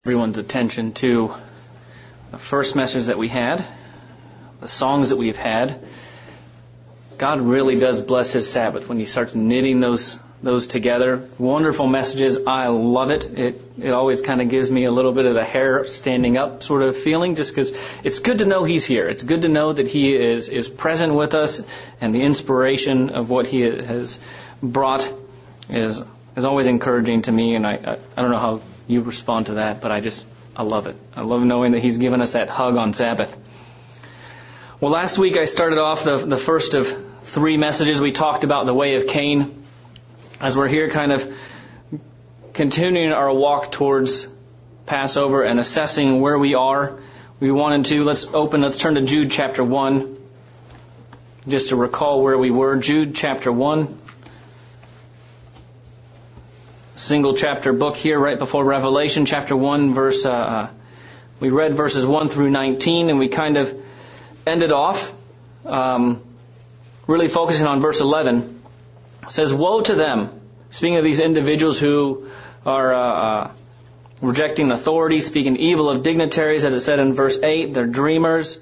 Everyone's attention to the first message that we had, the songs that we've had. God really does bless His Sabbath when He starts knitting those together. Wonderful messages. I love it. It always kind of gives me a little bit of the hair standing up sort of feeling, just because it's good to know He's here. It's good to know that He is present with us, and the inspiration of what He has brought is always encouraging to me. And I don't know how you respond to that, but I love it. I love knowing that He's given us that hug on Sabbath. Well, last week I started off the first of three messages. We talked about the way of Cain. As we're here kind of continuing our walk towards Passover and assessing where we are, let's turn to Jude chapter 1, just to recall where we were. Jude chapter 1. Single chapter book here right before Revelation chapter 1 we read verses 1 through 19, and we kind of ended off really focusing on verse 11. It says, "Woe to them," speaking of these individuals who are rejecting authority, speaking evil of dignitaries, as it said in verse 8, they're dreamers.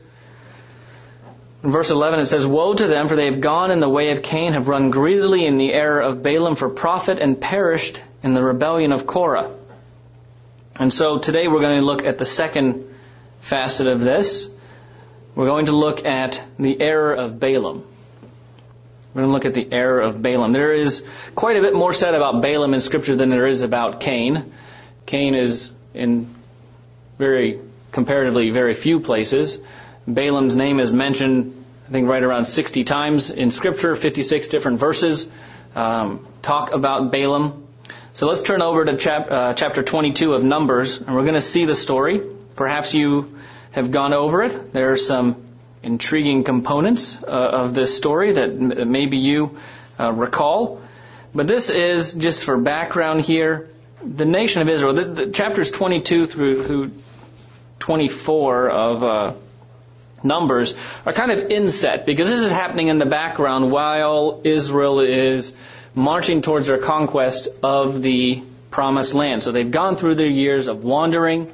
In verse 11 it says, "Woe to them, for they have gone in the way of Cain, have run greedily in the error of Balaam for profit, and perished in the rebellion of Korah." And so today we're going to look at the second facet of this. We're going to look at the error of Balaam. We're going to look at the error of Balaam. There is quite a bit more said about Balaam in Scripture than there is about Cain. Cain is in comparatively very few places. Balaam's name is mentioned, I think, right around 60 times in Scripture. 56 different verses talk about Balaam. So let's turn over to chapter 22 of Numbers, and we're going to see the story. Perhaps you have gone over it. There are some intriguing components of this story that maybe you recall. But this is, just for background here, the nation of Israel. The chapters 22 through 24 of Numbers are kind of inset, because this is happening in the background while Israel is marching towards their conquest of the Promised Land. So they've gone through their years of wandering,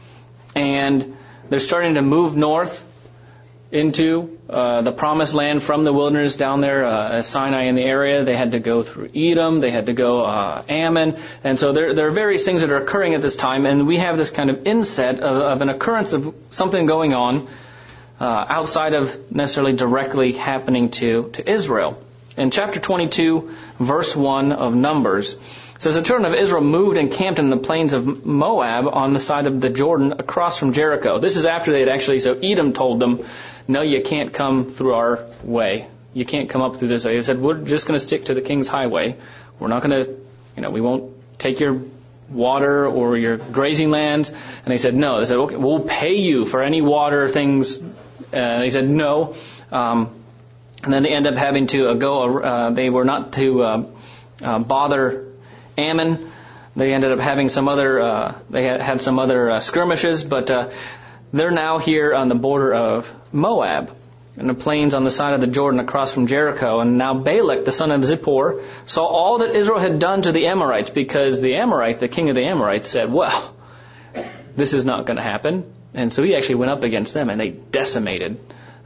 and they're starting to move north into the Promised Land from the wilderness down there, Sinai in the area. They had to go through Edom, they had to go Ammon, and so there are various things that are occurring at this time, and we have this kind of inset of an occurrence of something going on outside of necessarily directly happening to Israel. In chapter 22, verse 1 of Numbers, it says, "The children of Israel moved and camped in the plains of Moab on the side of the Jordan across from Jericho." This is after they had so Edom told them, "No, you can't come through our way. You can't come up through this way." They said, "We're just going to stick to the king's highway. We're not going to, we won't take your water or your grazing lands." And they said, "No." They said, "Okay, we'll pay you for any water things." They said, "No." And then they end up having to they were not to bother Ammon. They ended up having some other, they had some other skirmishes, but they're now here on the border of Moab, in the plains on the side of the Jordan across from Jericho. And now Balak, the son of Zippor, saw all that Israel had done to the Amorites, because the king of the Amorites said, "Well, this is not going to happen." And so he actually went up against them, and they decimated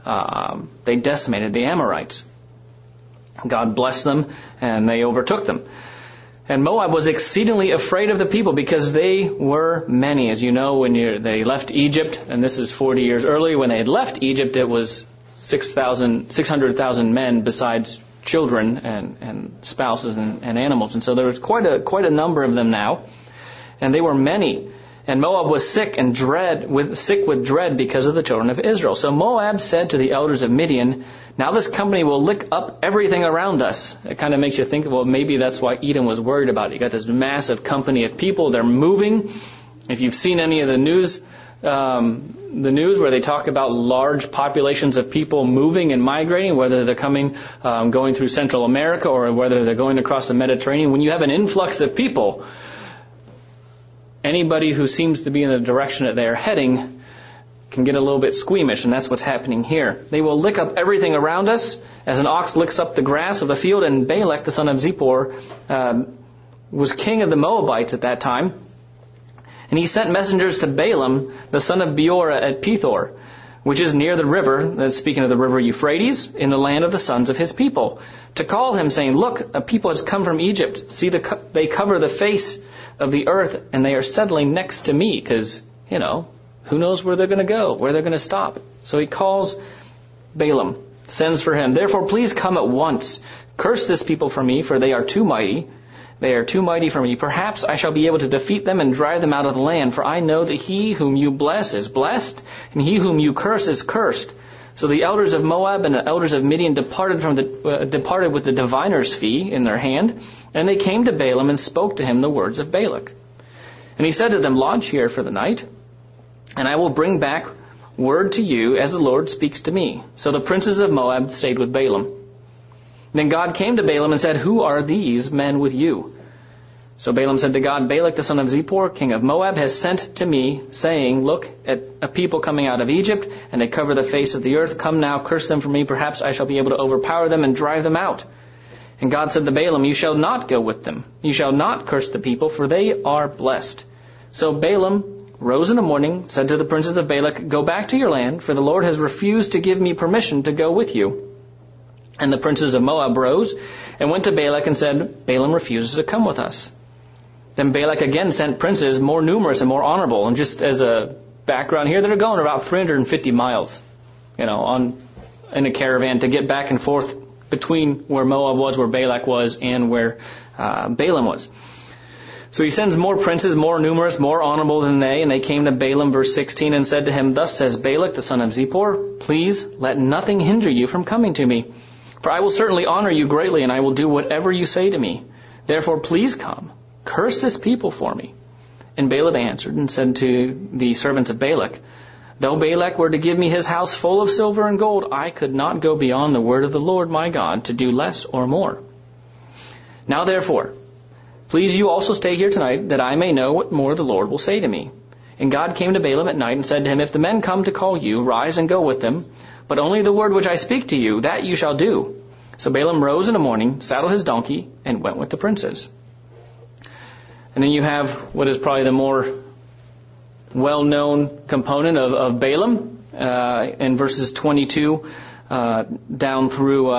the Amorites. God blessed them, and they overtook them. And Moab was exceedingly afraid of the people, because they were many. As you know, when they left Egypt, and this is 40 years earlier, when they had left Egypt, it was 600,000 men besides children and spouses and animals. And so there was quite a number of them now, and they were many. And Moab was sick with dread because of the children of Israel. So Moab said to the elders of Midian, "Now this company will lick up everything around us." It kind of makes you think, well, maybe that's why Edom was worried about it. You got this massive company of people. They're moving. If you've seen any of the news where they talk about large populations of people moving and migrating, whether they're going through Central America, or whether they're going across the Mediterranean, when you have an influx of people, anybody who seems to be in the direction that they're heading can get a little bit squeamish, and that's what's happening here. "They will lick up everything around us, as an ox licks up the grass of the field." And Balak, the son of Zippor, was king of the Moabites at that time. And he sent messengers to Balaam, the son of Beor at Pethor, which is near the river, that's speaking of the river Euphrates, in the land of the sons of his people, to call him, saying, Look, a people has come from Egypt. See, they cover the face of the earth, and they are settling next to me, because, who knows where they're going to go, where they're going to stop. So he calls Balaam, sends for him. Therefore, please come at once. Curse this people for me, for they are too mighty. They are too mighty for me. Perhaps I shall be able to defeat them and drive them out of the land. For I know that he whom you bless is blessed, and he whom you curse is cursed. So the elders of Moab and the elders of Midian departed with the diviner's fee in their hand, and they came to Balaam and spoke to him the words of Balak. And he said to them, Lodge here for the night, and I will bring back word to you as the Lord speaks to me. So the princes of Moab stayed with Balaam. Then God came to Balaam and said, Who are these men with you? So Balaam said to God, Balak the son of Zippor, king of Moab, has sent to me, saying, Look at a people coming out of Egypt, and they cover the face of the earth. Come now, curse them for me. Perhaps I shall be able to overpower them and drive them out. And God said to Balaam, You shall not go with them. You shall not curse the people, for they are blessed. So Balaam rose in the morning, said to the princes of Balak, Go back to your land, for the Lord has refused to give me permission to go with you. And the princes of Moab rose and went to Balak and said, Balaam refuses to come with us. Then Balak again sent princes more numerous and more honorable. And just as a background here, they're going about 350 miles, in a caravan to get back and forth between where Moab was, where Balak was, and where Balaam was. So he sends more princes, more numerous, more honorable than they, and they came to Balaam, verse 16, and said to him, Thus says Balak, the son of Zippor, Please let nothing hinder you from coming to me. For I will certainly honor you greatly, and I will do whatever you say to me. Therefore, please come, curse this people for me. And Balaam answered and said to the servants of Balak, Though Balak were to give me his house full of silver and gold, I could not go beyond the word of the Lord my God to do less or more. Now therefore, please you also stay here tonight, that I may know what more the Lord will say to me. And God came to Balaam at night and said to him, If the men come to call you, rise and go with them. But only the word which I speak to you, that you shall do. So Balaam rose in the morning, saddled his donkey, and went with the princes. And then you have what is probably the more well-known component of Balaam in verses 22 down through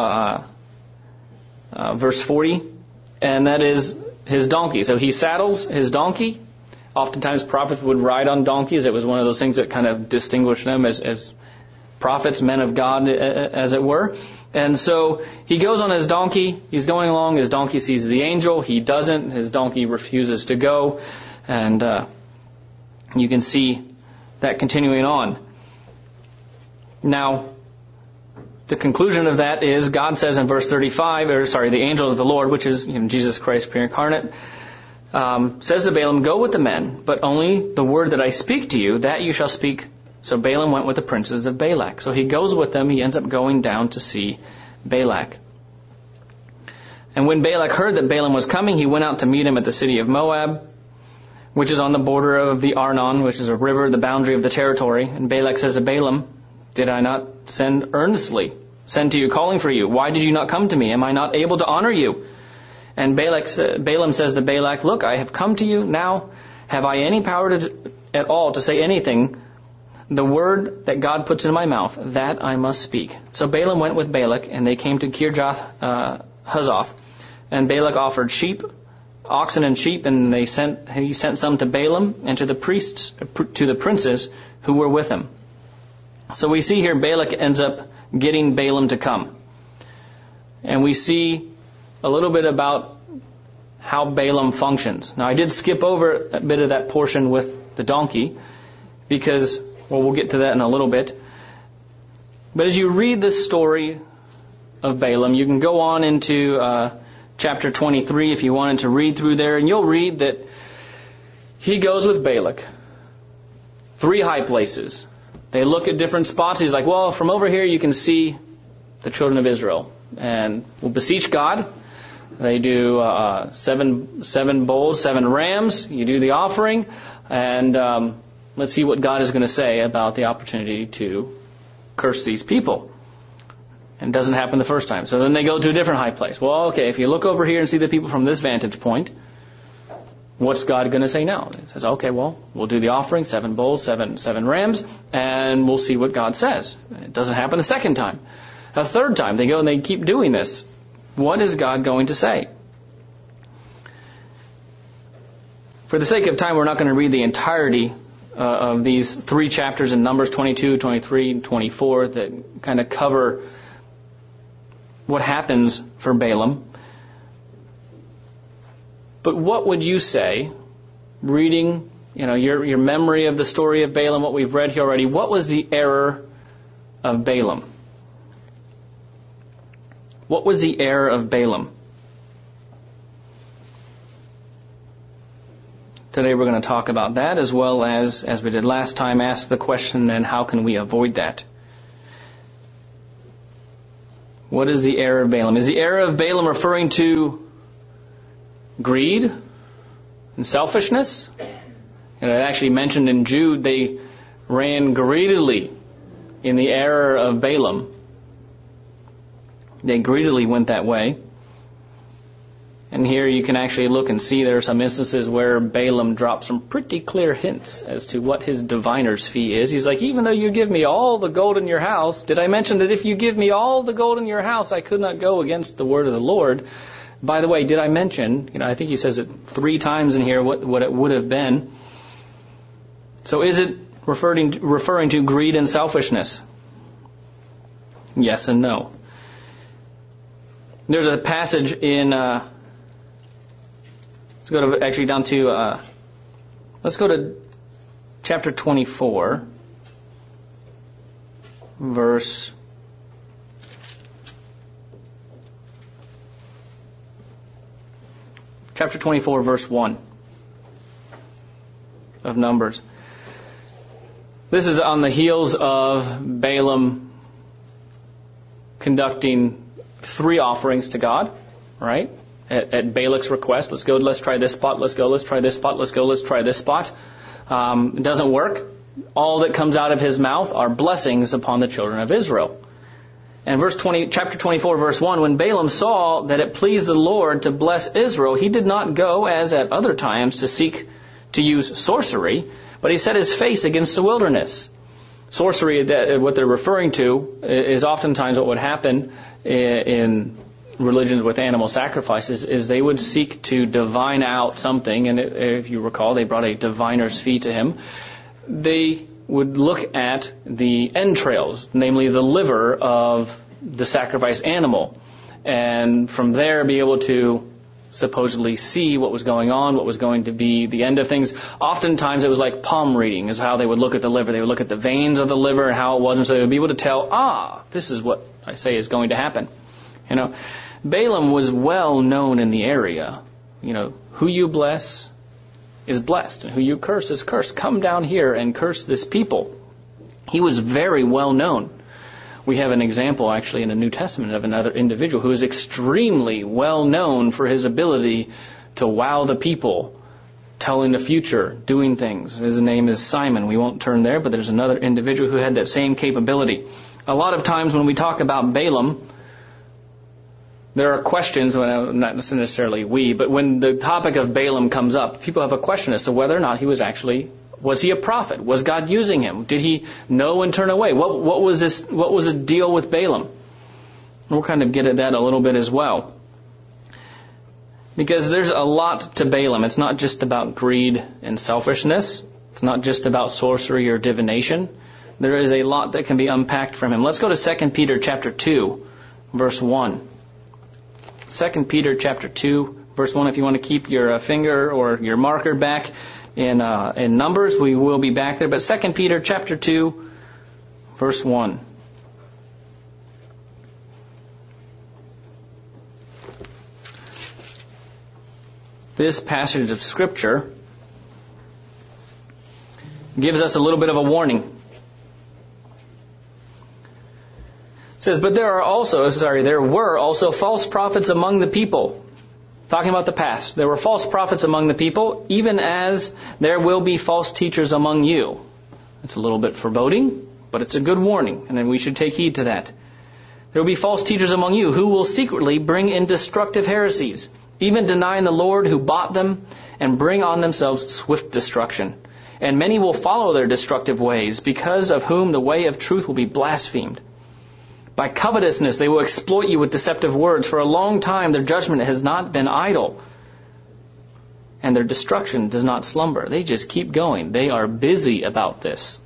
verse 40. And that is his donkey. So he saddles his donkey. Oftentimes prophets would ride on donkeys. It was one of those things that kind of distinguished them as prophets, men of God, as it were. And so he goes on his donkey. He's going along. His donkey sees the angel. He doesn't. His donkey refuses to go. And you can see that continuing on. Now, the conclusion of that is God says in verse 35, the angel of the Lord, which is Jesus Christ pre-incarnate, says to Balaam, Go with the men, but only the word that I speak to you, that you shall speak. So Balaam went with the princes of Balak. So he goes with them. He ends up going down to see Balak. And when Balak heard that Balaam was coming, he went out to meet him at the city of Moab, which is on the border of the Arnon, which is a river, the boundary of the territory. And Balak says to Balaam, Did I not send to you, calling for you? Why did you not come to me? Am I not able to honor you? And Balaam says to Balak, Look, I have come to you now. Have I any power at all to say anything? The word that God puts in my mouth, that I must speak. So Balaam went with Balak, and they came to Kirjath Huzoth. And Balak offered oxen and sheep, and he sent some to Balaam and to the princes who were with him. So we see here Balak ends up getting Balaam to come. And we see a little bit about how Balaam functions. Now I did skip over a bit of that portion with the donkey because, we'll get to that in a little bit. But as you read this story of Balaam, you can go on into chapter 23 if you wanted to read through there, and you'll read that he goes with Balak. 3 high places. They look at different spots. He's like, well, from over here you can see the children of Israel. And we'll beseech God. They do 7 bulls, 7 rams. You do the offering. And let's see what God is going to say about the opportunity to curse these people. And it doesn't happen the first time. So then they go to a different high place. Well, okay, if you look over here and see the people from this vantage point, what's God going to say now? He says, okay, well, we'll do the offering, 7 bulls, seven rams, and we'll see what God says. It doesn't happen a second time. A third time, they go and they keep doing this. What is God going to say? For the sake of time, we're not going to read the entirety of these 3 chapters in Numbers 22, 23, and 24 that kind of cover what happens for Balaam. But what would you say, reading, your memory of the story of Balaam, what we've read here already, what was the error of Balaam? What was the error of Balaam? Today we're going to talk about that, as well as we did last time, ask the question then, how can we avoid that? What is the error of Balaam? Is the error of Balaam referring to greed and selfishness? It actually mentioned in Jude, they ran greedily in the error of Balaam. They greedily went that way. And here you can actually look and see there are some instances where Balaam dropped some pretty clear hints as to what his diviner's fee is. He's like, even though you give me all the gold in your house, did I mention that if you give me all the gold in your house, I could not go against the word of the Lord? By the way, did I mention, I think he says it 3 times in here, what it would have been. So is it referring to greed and selfishness? Yes and no. There's a passage in, let's go to chapter 24, verse 1 of Numbers. This is on the heels of Balaam conducting 3 offerings to God, right? At Balak's request. Let's try this spot, let's try this spot, let's try this spot. It doesn't work. All that comes out of his mouth are blessings upon the children of Israel. And chapter 24, verse 1, when Balaam saw that it pleased the Lord to bless Israel, he did not go, as at other times, to seek to use sorcery, but he set his face against the wilderness. Sorcery, what they're referring to, is oftentimes what would happen in religions with animal sacrifices, is they would seek to divine out something, and if you recall, they brought a diviner's fee to him. They would look at the entrails, namely the liver of the sacrificed animal, and from there be able to supposedly see what was going on, what was going to be the end of things. Oftentimes it was like palm reading is how they would look at the liver. They would look at the veins of the liver and how it was, and so they would be able to tell, this is what I say is going to happen. Balaam was well known in the area. Who you bless is blessed, and who you curse is cursed. Come down here and curse this people. He was very well known. We have an example actually in the New Testament of another individual who is extremely well known for his ability to wow the people, telling the future, doing things. His name is Simon. We won't turn there, but there's another individual who had that same capability. A lot of times when we talk about Balaam, there are questions, not necessarily but when the topic of Balaam comes up, people have a question as to whether or not was he a prophet? Was God using him? Did he know and turn away? What was the deal with Balaam? And we'll kind of get at that a little bit as well. Because there's a lot to Balaam. It's not just about greed and selfishness. It's not just about sorcery or divination. There is a lot that can be unpacked from him. Let's go to 2 Peter chapter 2, verse 1. 2 Peter chapter 2, verse 1. If you want to keep your finger or your marker back in Numbers, we will be back there. But 2 Peter chapter 2, verse 1. This passage of Scripture gives us a little bit of a warning. It says, but there were also false prophets among the people. Talking about the past. There were false prophets among the people, even as there will be false teachers among you. It's a little bit foreboding, but it's a good warning, and then we should take heed to that. There will be false teachers among you who will secretly bring in destructive heresies, even denying the Lord who bought them, and bring on themselves swift destruction. And many will follow their destructive ways, because of whom the way of truth will be blasphemed. By covetousness they will exploit you with deceptive words. For a long time their judgment has not been idle, and their destruction does not slumber. They just keep going. They are busy about this.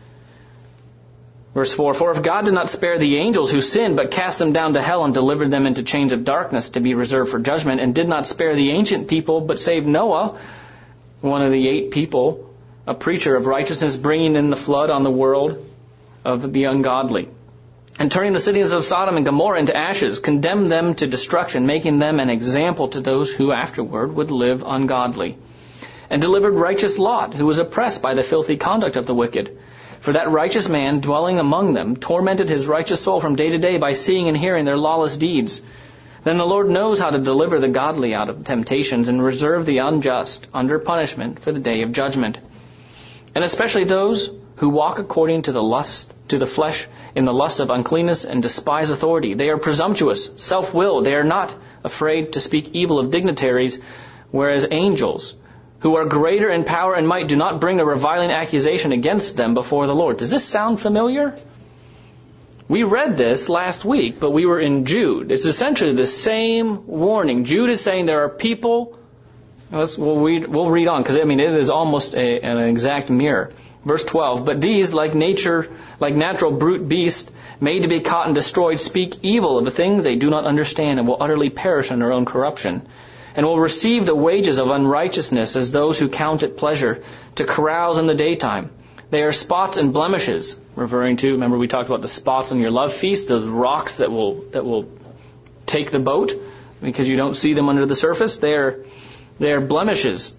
Verse 4, for if God did not spare the angels who sinned, but cast them down to hell and delivered them into chains of darkness to be reserved for judgment, and did not spare the ancient people, but saved Noah, one of the 8 people, a preacher of righteousness, bringing in the flood on the world of the ungodly, and turning the cities of Sodom and Gomorrah into ashes, condemned them to destruction, making them an example to those who afterward would live ungodly, and delivered righteous Lot, who was oppressed by the filthy conduct of the wicked. For that righteous man, dwelling among them, tormented his righteous soul from day to day by seeing and hearing their lawless deeds. Then the Lord knows how to deliver the godly out of temptations, and reserve the unjust under punishment for the day of judgment. And especially those who walk according to the flesh, in the lust of uncleanness, and despise authority. They are presumptuous, self-willed. They are not afraid to speak evil of dignitaries, whereas angels, who are greater in power and might, do not bring a reviling accusation against them before the Lord. Does this sound familiar? We read this last week, but we were in Jude. It's essentially the same warning. Jude is saying there are people. We'll read on, because it is almost an exact mirror. Verse 12, but these, like natural brute beasts, made to be caught and destroyed, speak evil of the things they do not understand, and will utterly perish in their own corruption, and will receive the wages of unrighteousness as those who count it pleasure to carouse in the daytime. They are spots and blemishes, referring to, remember we talked about the spots on your love feast, those rocks that will take the boat, because you don't see them under the surface. They are blemishes.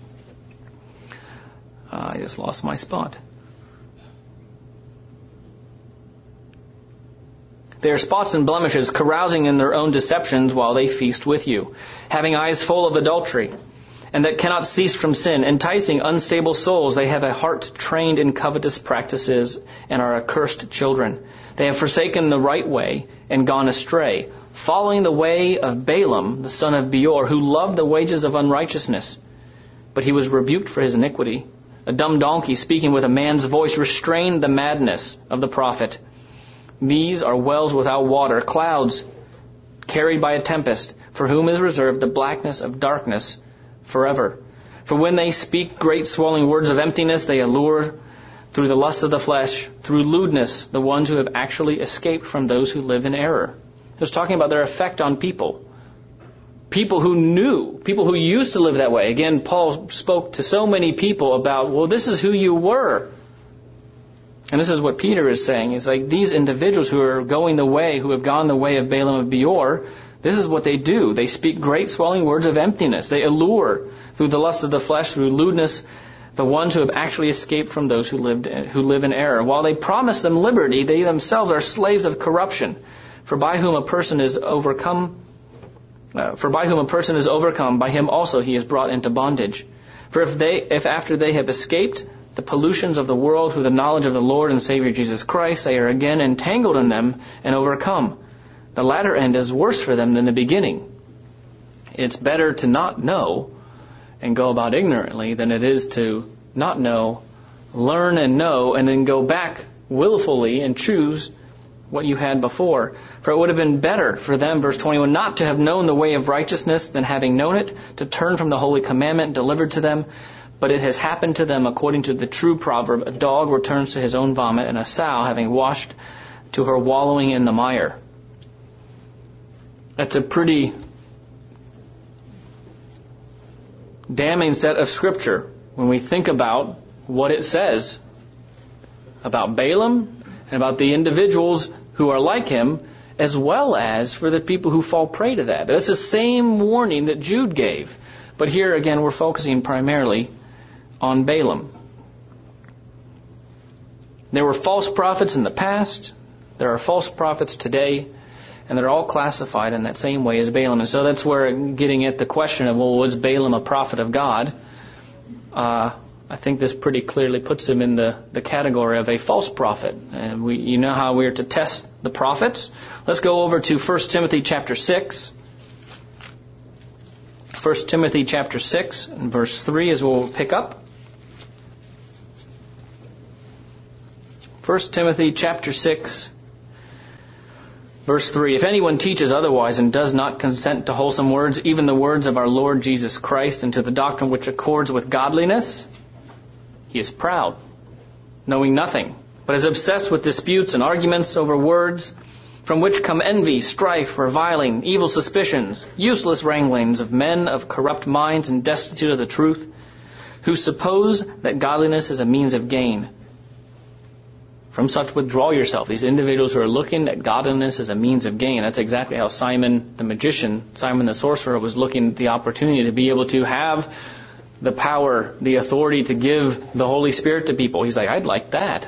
I just lost my spot. They are spots and blemishes, carousing in their own deceptions while they feast with you, having eyes full of adultery, and that cannot cease from sin, enticing unstable souls. They have a heart trained in covetous practices, and are accursed children. They have forsaken the right way and gone astray, following the way of Balaam, the son of Beor, who loved the wages of unrighteousness. But he was rebuked for his iniquity. A dumb donkey, speaking with a man's voice, restrained the madness of the prophet. These are wells without water, clouds carried by a tempest, for whom is reserved the blackness of darkness forever. For when they speak great swelling words of emptiness, they allure through the lust of the flesh, through lewdness, the ones who have actually escaped from those who live in error. It was talking about their effect on people. People who used to live that way. Again, Paul spoke to so many people about, well, this is who you were. And this is what Peter is saying. It's like these individuals who have gone the way of Balaam of Beor, this is what they do. They speak great swelling words of emptiness. They allure through the lust of the flesh, through lewdness, the ones who have actually escaped from those who live in error. While they promise them liberty, they themselves are slaves of corruption. For by whom a person is overcome, by him also he is brought into bondage. For if after they have escaped the pollutions of the world through the knowledge of the Lord and Savior Jesus Christ, they are again entangled in them and overcome, the latter end is worse for them than the beginning. It's better to not know and go about ignorantly than it is to not know, learn and know, and then go back willfully and choose what you had before. For it would have been better for them, verse 21, not to have known the way of righteousness than having known it, to turn from the holy commandment delivered to them. But it has happened to them according to the true proverb, a dog returns to his own vomit, and a sow, having washed, to her wallowing in the mire. That's a pretty damning set of scripture when we think about what it says about Balaam and about the individuals who are like him, as well as for the people who fall prey to that. That's the same warning that Jude gave. But here again we're focusing primarily on Balaam. There were false prophets in the past, there are false prophets today, and they're all classified in that same way as Balaam. And so that's where getting at the question of, well, was Balaam a prophet of God? I think this pretty clearly puts him in the category of a false prophet. And you know how we are to test the prophets. Let's go over to 1 Timothy chapter 6. 1 Timothy chapter 6 and verse 3 is where we'll pick up. 1 Timothy chapter 6, verse 3. If anyone teaches otherwise and does not consent to wholesome words, even the words of our Lord Jesus Christ, and to the doctrine which accords with godliness, he is proud, knowing nothing, but is obsessed with disputes and arguments over words, from which come envy, strife, reviling, evil suspicions, useless wranglings of men of corrupt minds and destitute of the truth, who suppose that godliness is a means of gain. From such withdraw yourself. These individuals who are looking at godliness as a means of gain. That's exactly how Simon the magician, Simon the sorcerer, was looking at the opportunity to be able to have the power, the authority to give the Holy Spirit to people. He's like, I'd like that.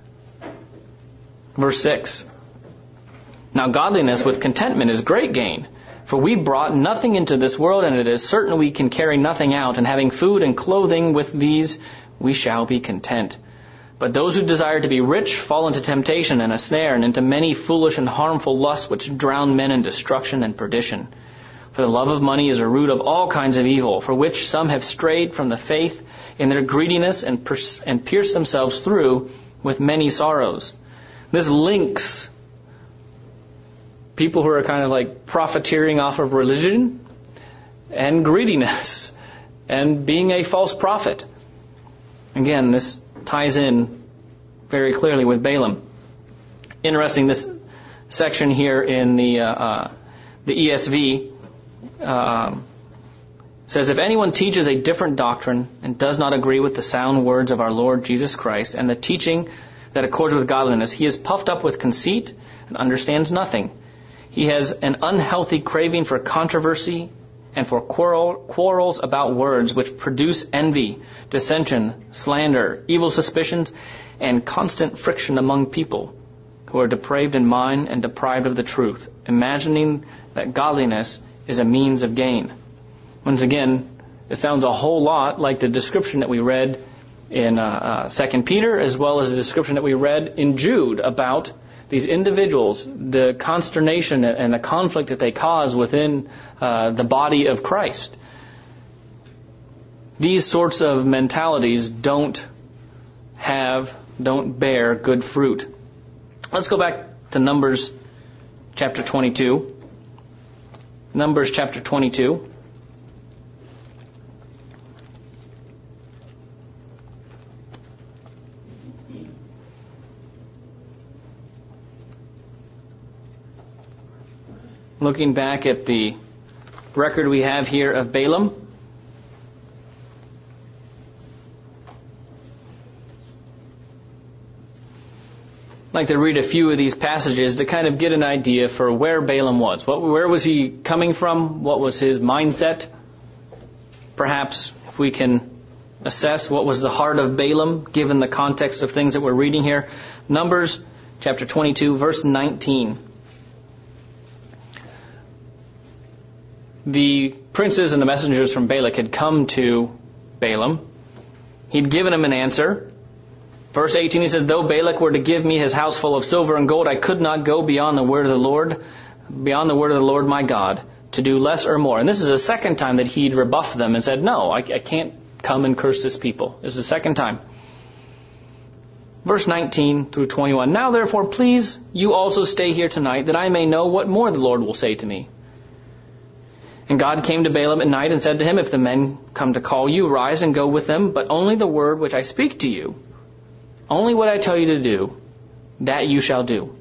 Verse 6. Now godliness with contentment is great gain. For we brought nothing into this world, and it is certain we can carry nothing out. And having food and clothing, with these we shall be content. But those who desire to be rich fall into temptation and a snare, and into many foolish and harmful lusts which drown men in destruction and perdition. For the love of money is a root of all kinds of evil, for which some have strayed from the faith in their greediness and pierced themselves through with many sorrows. This links people who are kind of like profiteering off of religion and greediness and being a false prophet. Again, this ties in very clearly with Balaam. Interesting, this section here in the ESV says, if anyone teaches a different doctrine and does not agree with the sound words of our Lord Jesus Christ and the teaching that accords with godliness, he is puffed up with conceit and understands nothing. He has an unhealthy craving for controversy and for quarrels about words, which produce envy, dissension, slander, evil suspicions, and constant friction among people who are depraved in mind and deprived of the truth, imagining that godliness is a means of gain. Once again, it sounds a whole lot like the description that we read in 2 Peter, as well as the description that we read in Jude about these individuals, the consternation and the conflict that they cause within the body of Christ. These sorts of mentalities don't bear good fruit. Let's go back to Numbers chapter 22. Numbers chapter 22. Looking back at the record we have here of Balaam. I'd like to read a few of these passages to kind of get an idea for where Balaam was. Where was he coming from? What was his mindset? Perhaps if we can assess what was the heart of Balaam, given the context of things that we're reading here. Numbers chapter 22, verse 19. The princes and the messengers from Balak had come to Balaam. He'd given him an answer. Verse 18, he said, though Balak were to give me his house full of silver and gold, I could not go beyond the word of the Lord my God, to do less or more. And this is the second time that he'd rebuffed them and said, no, I can't come and curse this people. This is the second time. Verse 19 through 21, now therefore please you also stay here tonight, that I may know what more the Lord will say to me. And God came to Balaam at night and said to him, if the men come to call you, rise and go with them, but only the word which I speak to you, only what I tell you to do, that you shall do.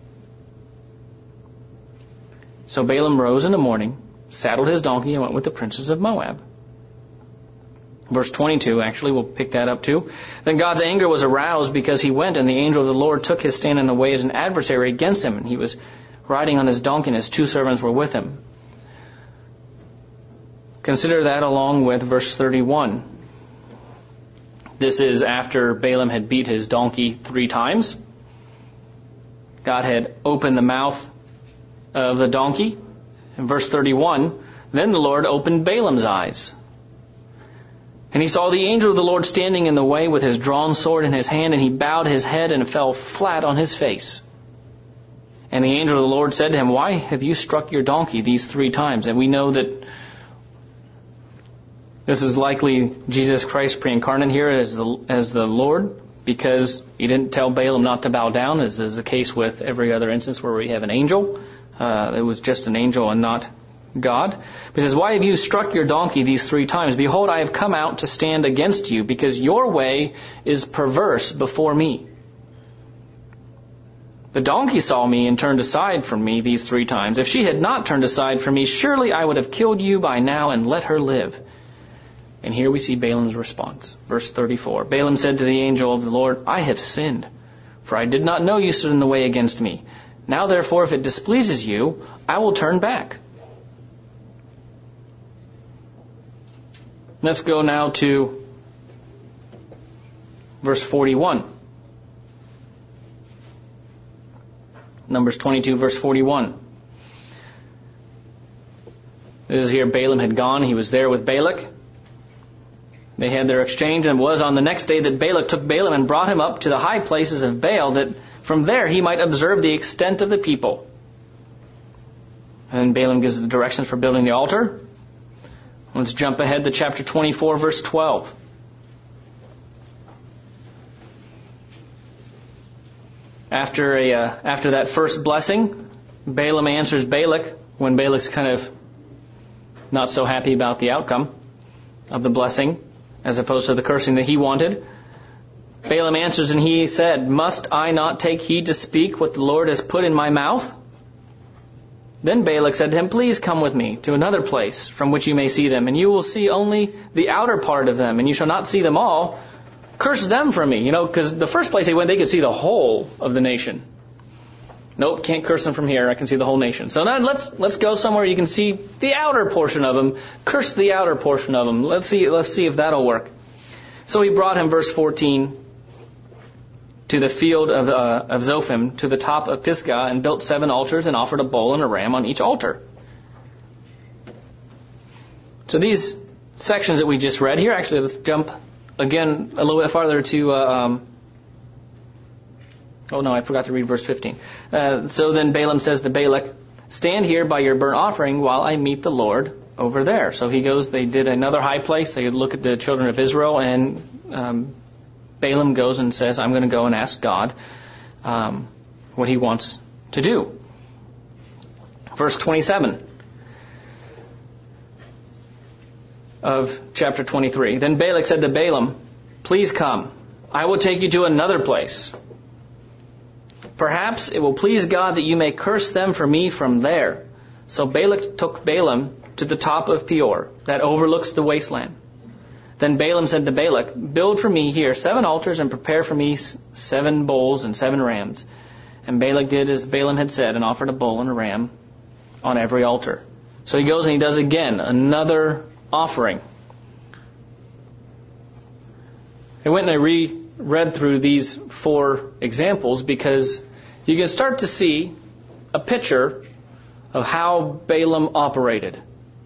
So Balaam rose in the morning, saddled his donkey, and went with the princes of Moab. Verse 22, actually, we'll pick that up too. Then God's anger was aroused because he went, and the angel of the Lord took his stand in the way as an adversary against him, and he was riding on his donkey, and his two servants were with him. Consider that along with verse 31. This is after Balaam had beat his donkey 3 times. God had opened the mouth of the donkey. In verse 31, then the Lord opened Balaam's eyes. And he saw the angel of the Lord standing in the way with his drawn sword in his hand, and he bowed his head and fell flat on his face. And the angel of the Lord said to him, why have you struck your donkey these 3 times? And we know that This is likely Jesus Christ pre-incarnate here as the Lord, because he didn't tell Balaam not to bow down, as is the case with every other instance where we have an angel. It was just an angel and not God. He says, why have you struck your donkey these 3 times? Behold, I have come out to stand against you, because your way is perverse before me. The donkey saw me and turned aside from me these 3 times. If she had not turned aside from me, surely I would have killed you by now and let her live. And here we see Balaam's response. Verse 34. Balaam said to the angel of the Lord, I have sinned, for I did not know you stood in the way against me. Now therefore, if it displeases you, I will turn back. Let's go now to verse 41. Numbers 22, verse 41. This is here Balaam had gone. He was there with Balak. They had their exchange, and it was on the next day that Balak took Balaam and brought him up to the high places of Baal, that from there he might observe the extent of the people. And Balaam gives the directions for building the altar. Let's jump ahead to chapter 24, verse 12. After that first blessing, Balaam answers Balak when Balak's kind of not so happy about the outcome of the blessing, as opposed to the cursing that he wanted. Balaam answers and he said, must I not take heed to speak what the Lord has put in my mouth? Then Balak said to him, please come with me to another place from which you may see them, and you will see only the outer part of them, and you shall not see them all. Curse them from me. Because the first place they went, they could see the whole of the nation. Nope, can't curse them from here. I can see the whole nation. So now let's go somewhere you can see the outer portion of them. Curse the outer portion of them. Let's see if that'll work. So he brought him, verse 14, to the field of Zophim, to the top of Pisgah, and built 7 altars and offered a bull and a ram on each altar. So these sections that we just read here, actually, let's jump again a little bit farther to... Oh no, I forgot to read verse 15. So then Balaam says to Balak, stand here by your burnt offering while I meet the Lord over there. So he goes, they did another high place. They look at the children of Israel, and Balaam goes and says, I'm going to go and ask God what he wants to do. Verse 27 of chapter 23. Then Balak said to Balaam, please come, I will take you to another place. Perhaps it will please God that you may curse them for me from there. So Balak took Balaam to the top of Peor, that overlooks the wasteland. Then Balaam said to Balak, build for me here 7 altars and prepare for me 7 bulls and 7 rams. And Balak did as Balaam had said and offered a bull and a ram on every altar. So he goes and he does again another offering. I went and I read through these 4 examples because you can start to see a picture of how Balaam operated.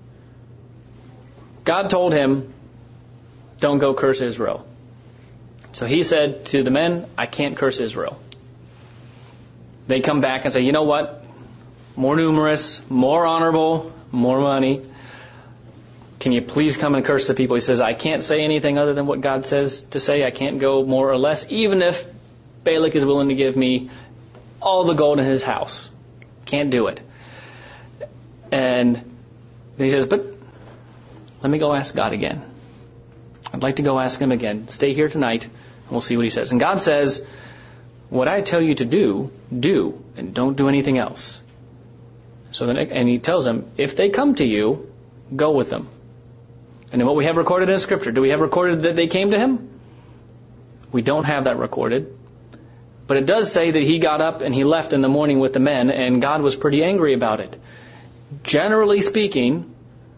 God told him, don't go curse Israel. So he said to the men, I can't curse Israel. They come back and say, you know what? More numerous, more honorable, more money. Can you please come and curse the people? He says, I can't say anything other than what God says to say. I can't go more or less, even if Balak is willing to give me all the gold in his house. Can't do it. And he says, but let me go ask God again. I'd like to go ask him again. Stay here tonight, and we'll see what he says. And God says, what I tell you to do, do, and don't do anything else. So then, and he tells them, if they come to you, go with them. And then what we have recorded in Scripture, do we have recorded that they came to him? We don't have that recorded. But it does say that he got up and he left in the morning with the men, and God was pretty angry about it. Generally speaking,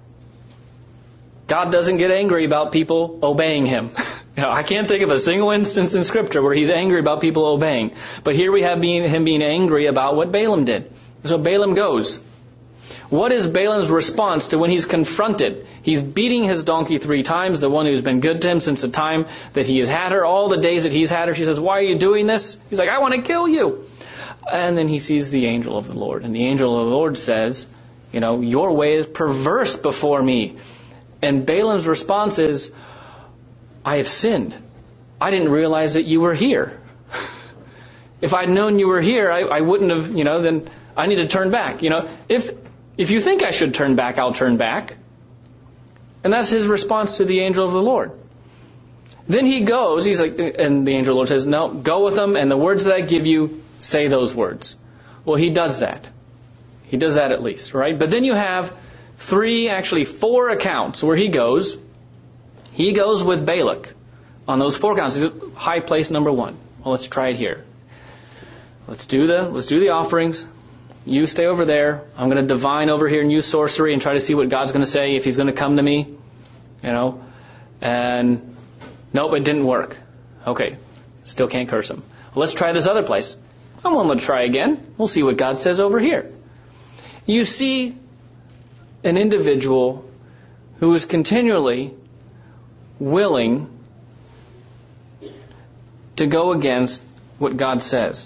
God doesn't get angry about people obeying him. I can't think of a single instance in Scripture where he's angry about people obeying. But here we have him being angry about what Balaam did. So Balaam goes. What is Balaam's response to when he's confronted? He's beating his donkey 3 times, the one who's been good to him since the time that he has had her, all the days that he's had her. She says, why are you doing this? He's like, I want to kill you. And then he sees the angel of the Lord. And the angel of the Lord says, your way is perverse before me. And Balaam's response is, I have sinned. I didn't realize that you were here. If I'd known you were here, I wouldn't have, then I need to turn back. If you think I should turn back, I'll turn back. And that's his response to the angel of the Lord. Then he goes, and the angel of the Lord says, no, go with them, and the words that I give you, say those words. Well, he does that. He does that at least, right? But then you have 4 accounts where he goes. He goes with Balak on those 4 accounts. High place number 1. Well, let's try it here. Let's do the offerings. You stay over there. I'm going to divine over here and use sorcery and try to see what God's going to say, if he's going to come to me. And nope, it didn't work. Okay, still can't curse him. Well, let's try this other place. I'm willing to try again. We'll see what God says over here. You see an individual who is continually willing to go against what God says.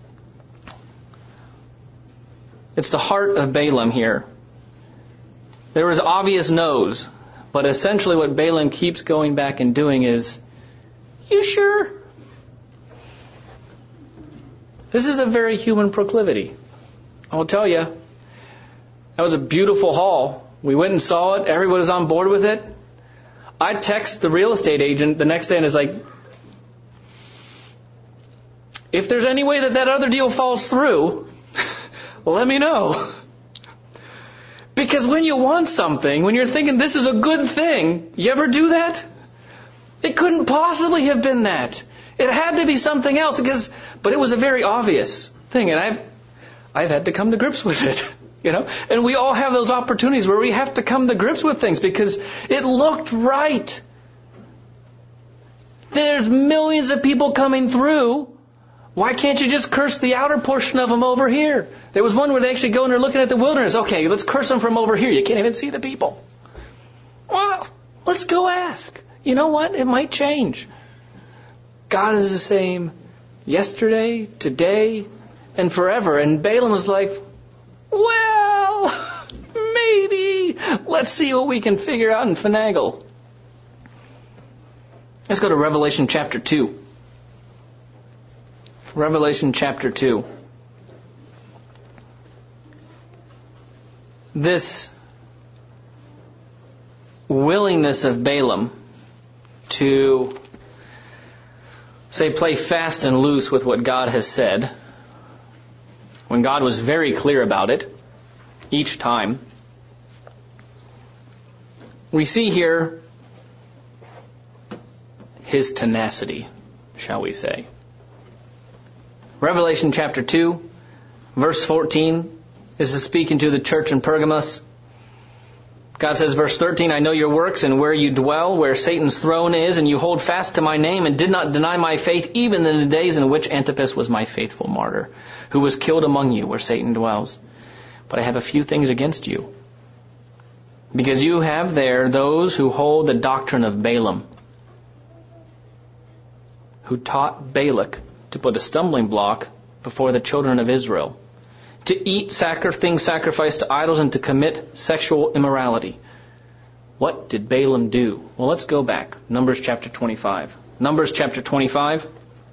It's the heart of Balaam here. There was obvious no's, but essentially what Balaam keeps going back and doing is, you sure? This is a very human proclivity. I'll tell you, that was a beautiful hall. We went and saw it. Everybody was on board with it. I text the real estate agent the next day and is like, if there's any way that other deal falls through, let me know. Because when you want something, when you're thinking this is a good thing, you ever do that? It couldn't possibly have been that. It had to be something else, but it was a very obvious thing, and I've had to come to grips with it. And we all have those opportunities where we have to come to grips with things because it looked right. There's millions of people coming through. Why can't you just curse the outer portion of them over here? There was one where they actually go and they're looking at the wilderness. Okay, let's curse them from over here. You can't even see the people. Well, let's go ask. You know what? It might change. God is the same yesterday, today, and forever. And Balaam was like, well, maybe. Let's see what we can figure out and finagle. Let's go to Revelation chapter 2. Revelation chapter 2. This willingness of Balaam to, play fast and loose with what God has said, when God was very clear about it, each time, we see here his tenacity, shall we say. Revelation chapter 2, verse 14, this is speaking to the church in Pergamos. God says, verse 13, I know your works and where you dwell, where Satan's throne is, and you hold fast to my name and did not deny my faith, even in the days in which Antipas was my faithful martyr, who was killed among you, where Satan dwells. But I have a few things against you, because you have there those who hold the doctrine of Balaam, who taught Balak to put a stumbling block before the children of Israel, to eat things sacrificed to idols, and to commit sexual immorality. What did Balaam do? Well, let's go back. Numbers chapter 25. Numbers chapter 25.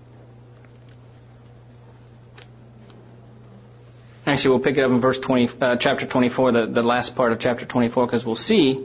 Actually, we'll pick it up in chapter 24, the last part of chapter 24, because we'll see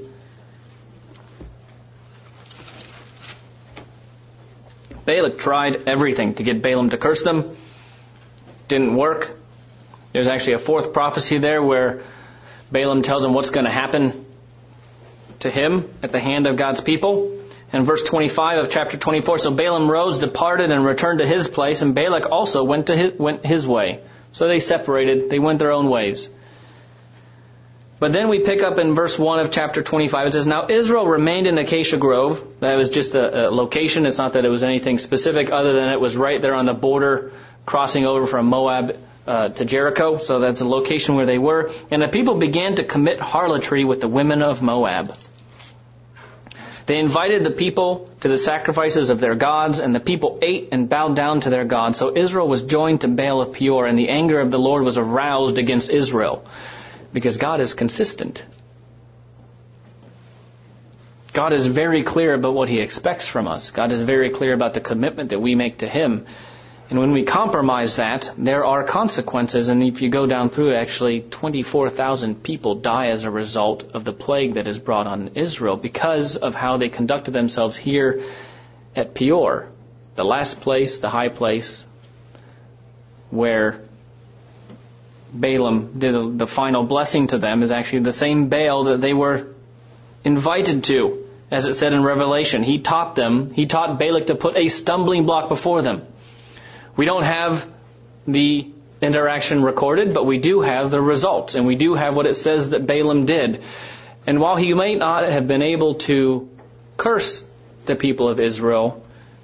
Balak tried everything to get Balaam to curse them. Didn't work. There's actually a fourth prophecy there where Balaam tells him what's going to happen to him at the hand of God's people. And verse 25 of chapter 24, so Balaam rose, departed, and returned to his place, and Balak also went his way. So they separated. They went their own ways. But then we pick up in verse 1 of chapter 25. It says, now Israel remained in Acacia Grove. That was just a location. It's not that it was anything specific other than it was right there on the border, crossing over from Moab to Jericho. So that's the location where they were. And the people began to commit harlotry with the women of Moab. They invited the people to the sacrifices of their gods, and the people ate and bowed down to their gods. So Israel was joined to Baal of Peor, and the anger of the Lord was aroused against Israel, because God is consistent. God is very clear about what He expects from us. God is very clear about the commitment that we make to Him. And when we compromise that, there are consequences. And if you go down through it, actually 24,000 people die as a result of the plague that is brought on Israel because of how they conducted themselves here at Peor, the last place, the high place, where Balaam did the final blessing to them, is actually the same Baal that they were invited to. As it said in Revelation, he taught Balak to put a stumbling block before them. We don't have the interaction recorded, but we do have the results, and we do have what it says that Balaam did. And while he may not have been able to curse the people of Israel,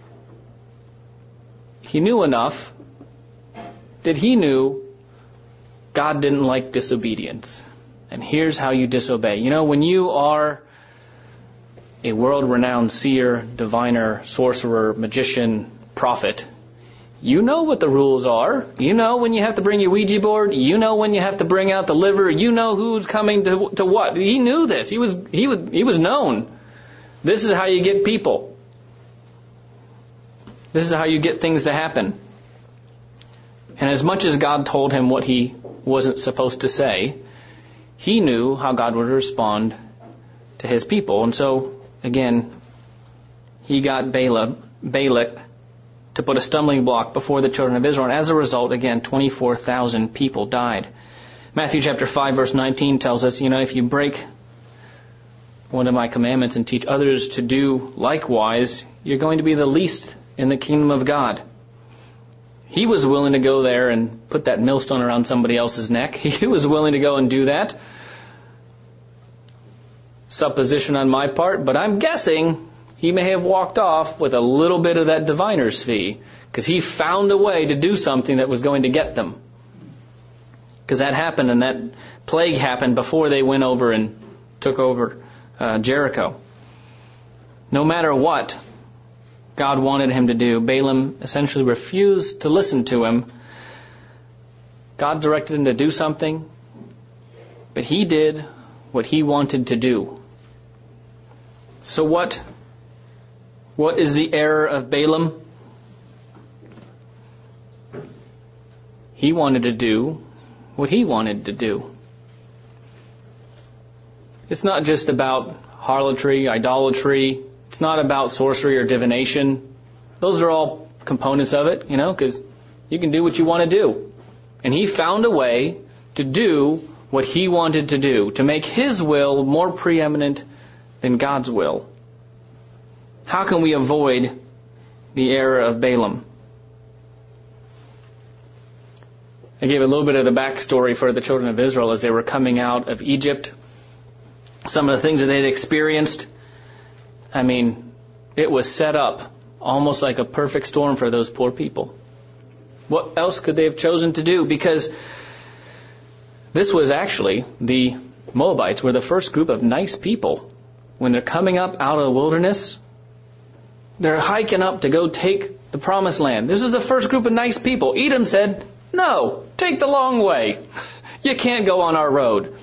he knew enough that he knew God didn't like disobedience. And here's how you disobey. You know, when you are a world-renowned seer, diviner, sorcerer, magician, prophet, you know what the rules are. You know when you have to bring your Ouija board. You know when you have to bring out the liver. You know who's coming to what. He knew this. He was known. This is how you get people. This is how you get things to happen. And as much as God told him what he wasn't supposed to say, he knew how God would respond to his people. And so, again, he got Balak to put a stumbling block before the children of Israel. And as a result, again, 24,000 people died. Matthew chapter 5, verse 19 tells us, if you break one of my commandments and teach others to do likewise, you're going to be the least in the kingdom of God. He was willing to go there and put that millstone around somebody else's neck. He was willing to go and do that. Supposition on my part, but I'm guessing he may have walked off with a little bit of that diviner's fee, because he found a way to do something that was going to get them. Because that happened, and that plague happened before they went over and took over Jericho. No matter what God wanted him to do, Balaam essentially refused to listen to him. God directed him to do something, but he did what he wanted to do. So what is the error of Balaam? He wanted to do what he wanted to do. It's not just about harlotry, idolatry. It's not about sorcery or divination. Those are all components of it, because you can do what you want to do. And he found a way to do what he wanted to do, to make his will more preeminent than God's will. How can we avoid the error of Balaam? I gave a little bit of the backstory for the children of Israel as they were coming out of Egypt. Some of the things that they'd experienced. It was set up almost like a perfect storm for those poor people. What else could they have chosen to do? Because this was actually, the Moabites were the first group of nice people. When they're coming up out of the wilderness, they're hiking up to go take the promised land. This is the first group of nice people. Edom said, no, take the long way. You can't go on our road.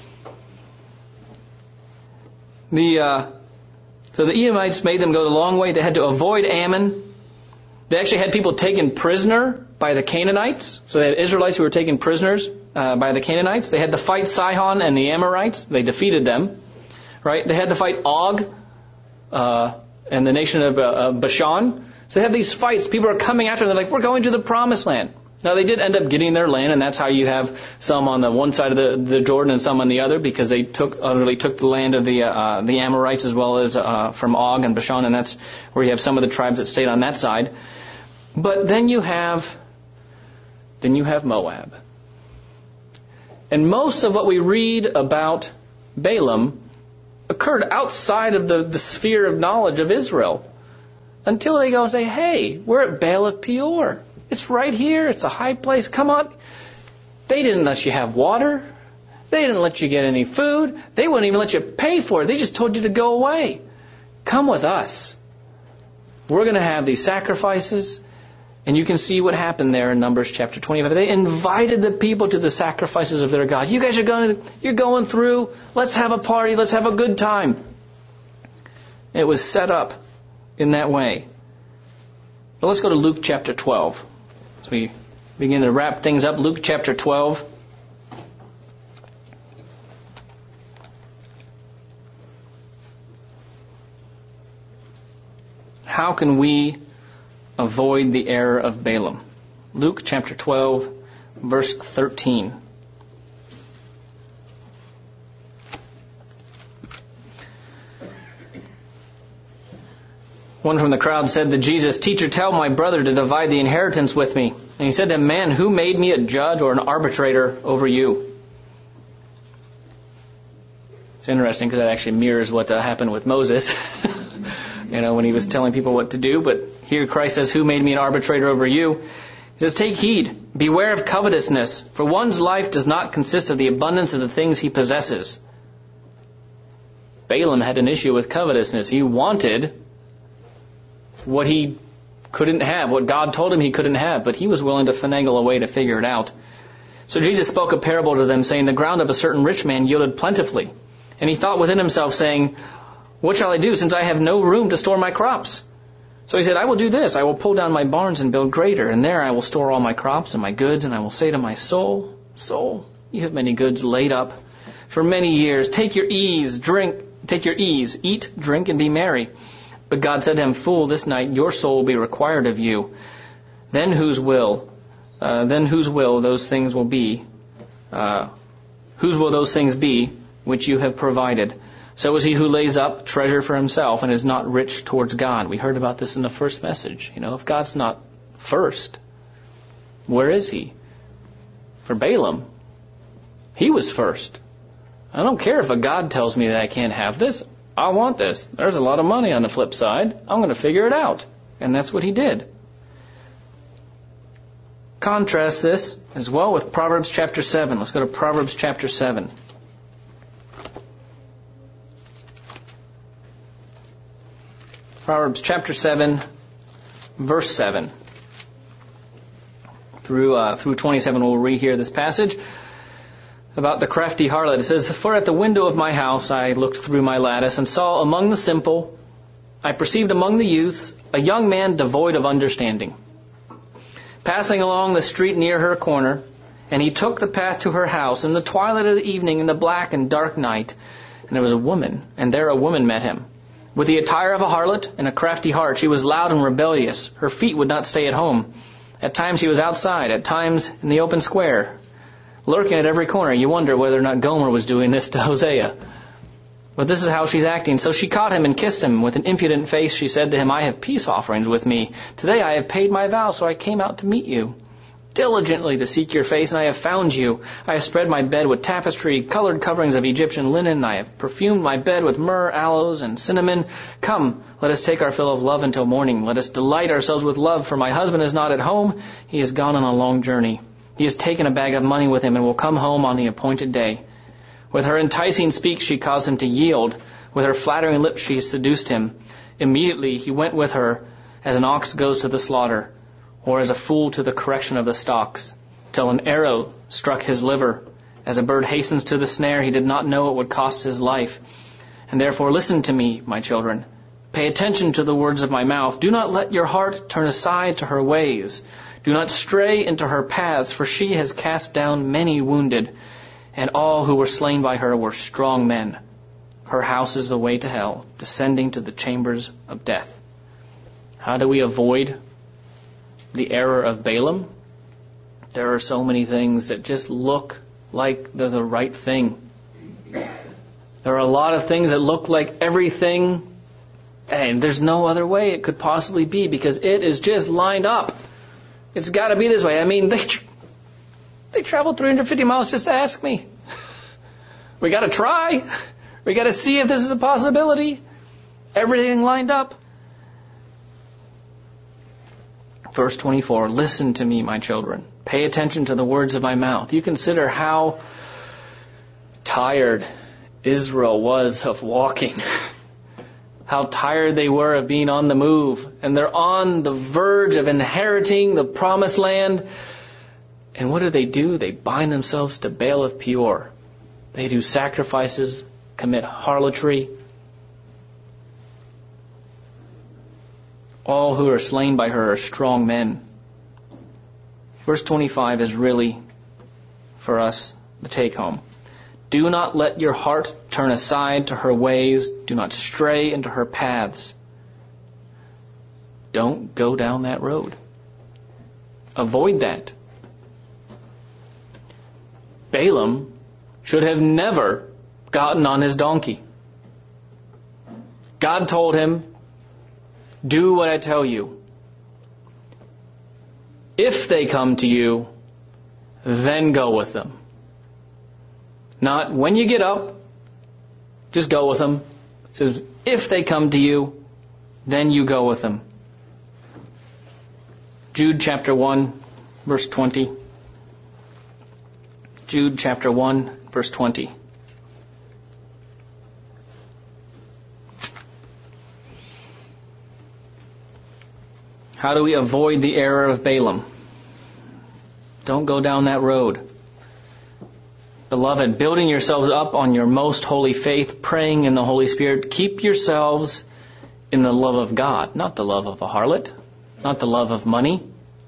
So the Edomites made them go the long way. They had to avoid Ammon. They actually had people taken prisoner by the Canaanites. So they had Israelites who were taken prisoners by the Canaanites. They had to fight Sihon and the Amorites. They defeated them. Right? They had to fight Og and the nation of Bashan. So they had these fights. People are coming after them. They're like, we're going to the promised land. Now, they did end up getting their land, and that's how you have some on the one side of the Jordan and some on the other, because they utterly took the land of the Amorites as well as from Og and Bashan, and that's where you have some of the tribes that stayed on that side. But then you have Moab. And most of what we read about Balaam occurred outside of the sphere of knowledge of Israel, until they go and say, hey, we're at Baal of Peor. It's right here. It's a high place. Come on. They didn't let you have water. They didn't let you get any food. They wouldn't even let you pay for it. They just told you to go away. Come with us. We're going to have these sacrifices. And you can see what happened there in Numbers chapter 25. They invited the people to the sacrifices of their God. You guys you're going through. Let's have a party. Let's have a good time. It was set up in that way. But let's go to Luke chapter 12. As we begin to wrap things up, Luke chapter 12. How can we avoid the error of Balaam? Luke chapter 12, verse 13. One from the crowd said to Jesus, "Teacher, tell my brother to divide the inheritance with me." And he said to him, "Man, who made me a judge or an arbitrator over you?" It's interesting because that actually mirrors what happened with Moses, when he was telling people what to do. But here Christ says, "Who made me an arbitrator over you?" He says, "Take heed, beware of covetousness, for one's life does not consist of the abundance of the things he possesses." Balaam had an issue with covetousness. He wanted what he couldn't have, what God told him he couldn't have, but he was willing to finagle a way to figure it out. So Jesus spoke a parable to them, saying, "The ground of a certain rich man yielded plentifully. And he thought within himself, saying, 'What shall I do, since I have no room to store my crops?' So he said, 'I will do this. I will pull down my barns and build greater, and there I will store all my crops and my goods, and I will say to my soul, Soul, you have many goods laid up for many years. Take your ease, eat, drink, and be merry.' But God said to him, 'Fool, this night your soul will be required of you. Then whose will those things will be? Whose will those things be which you have provided? So is he who lays up treasure for himself and is not rich towards God.'" We heard about this in the first message. If God's not first, where is he? For Balaam, he was first. I don't care if a God tells me that I can't have this. I want this. There's a lot of money on the flip side. I'm going to figure it out. And that's what he did. Contrast this as well with Proverbs chapter 7. Let's go to Proverbs chapter 7. Proverbs chapter 7, verse 7. Through 27, we'll read here this passage about the crafty harlot. It says, "For at the window of my house I looked through my lattice and saw among the simple, I perceived among the youths a young man devoid of understanding, passing along the street near her corner, and he took the path to her house in the twilight of the evening, in the black and dark night. And there was a woman, and there a woman met him, with the attire of a harlot and a crafty heart. She was loud and rebellious. Her feet would not stay at home. At times she was outside, at times in the open square, lurking at every corner." You wonder whether or not Gomer was doing this to Hosea. But this is how she's acting. "So she caught him and kissed him. With an impudent face she said to him, 'I have peace offerings with me. Today I have paid my vow, so I came out to meet you, diligently to seek your face, and I have found you. I have spread my bed with tapestry, colored coverings of Egyptian linen. I have perfumed my bed with myrrh, aloes, and cinnamon. Come, let us take our fill of love until morning. Let us delight ourselves with love, for my husband is not at home. He has gone on a long journey. He has taken a bag of money with him and will come home on the appointed day.' With her enticing speech she caused him to yield. With her flattering lips she seduced him. Immediately he went with her, as an ox goes to the slaughter, or as a fool to the correction of the stocks, till an arrow struck his liver. As a bird hastens to the snare, he did not know it would cost his life. And therefore listen to me, my children. Pay attention to the words of my mouth. Do not let your heart turn aside to her ways. Do not stray into her paths, for she has cast down many wounded, and all who were slain by her were strong men. Her house is the way to hell, descending to the chambers of death." How do we avoid the error of Balaam? There are so many things that just look like they're the right thing. There are a lot of things that look like everything, and there's no other way it could possibly be, because it is just lined up. It's got to be this way. I mean, they traveled 350 miles just to ask me. We got to try. We got to see if this is a possibility. Everything lined up. Verse 24, "Listen to me, my children. Pay attention to the words of my mouth." You consider how tired Israel was of walking. How tired they were of being on the move. And they're on the verge of inheriting the promised land. And what do? They bind themselves to Baal of Peor. They do sacrifices, commit harlotry. All who are slain by her are strong men. Verse 25 is really, for us, the take-home. Do not let your heart turn aside to her ways. Do not stray into her paths. Don't go down that road. Avoid that. Balaam should have never gotten on his donkey. God told him, do what I tell you. If they come to you, then go with them. Not when you get up, just go with them. It says, if they come to you, then you go with them. Jude chapter 1, verse 20. Jude chapter 1, verse 20. How do we avoid the error of Balaam? Don't go down that road. Beloved, building yourselves up on your most holy faith, praying in the Holy Spirit, keep yourselves in the love of God, not the love of a harlot, not the love of money.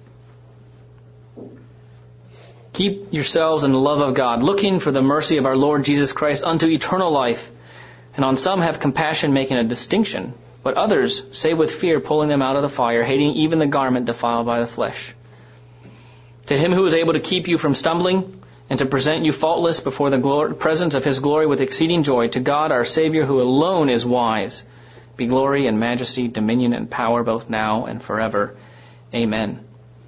Keep yourselves in the love of God, looking for the mercy of our Lord Jesus Christ unto eternal life. And on some have compassion, making a distinction, but others save with fear, pulling them out of the fire, hating even the garment defiled by the flesh. To him who is able to keep you from stumbling and to present you faultless before the presence of his glory with exceeding joy, to God our Savior, who alone is wise, be glory and majesty, dominion and power, both now and forever. Amen.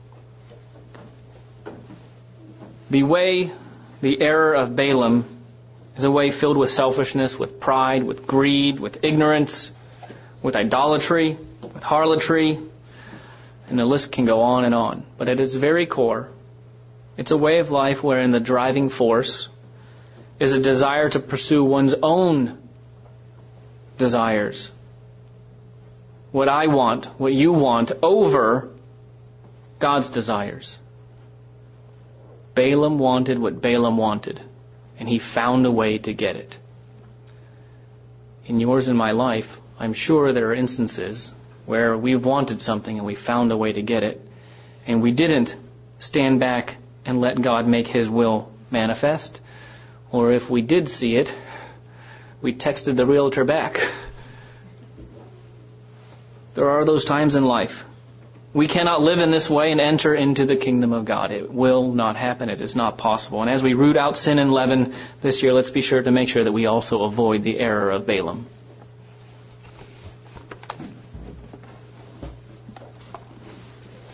The error of Balaam is a way filled with selfishness, with pride, with greed, with ignorance, with idolatry, with harlotry, and the list can go on and on. But at its very core, it's a way of life wherein the driving force is a desire to pursue one's own desires. What I want, what you want, over God's desires. Balaam wanted what Balaam wanted, and he found a way to get it. In yours and my life, I'm sure there are instances where we've wanted something and we found a way to get it, and we didn't stand back and let God make his will manifest. Or if we did see it, we texted the realtor back. There are those times in life. We cannot live in this way and enter into the kingdom of God. It will not happen. It is not possible. And as we root out sin and leaven this year, let's be sure to make sure that we also avoid the error of Balaam.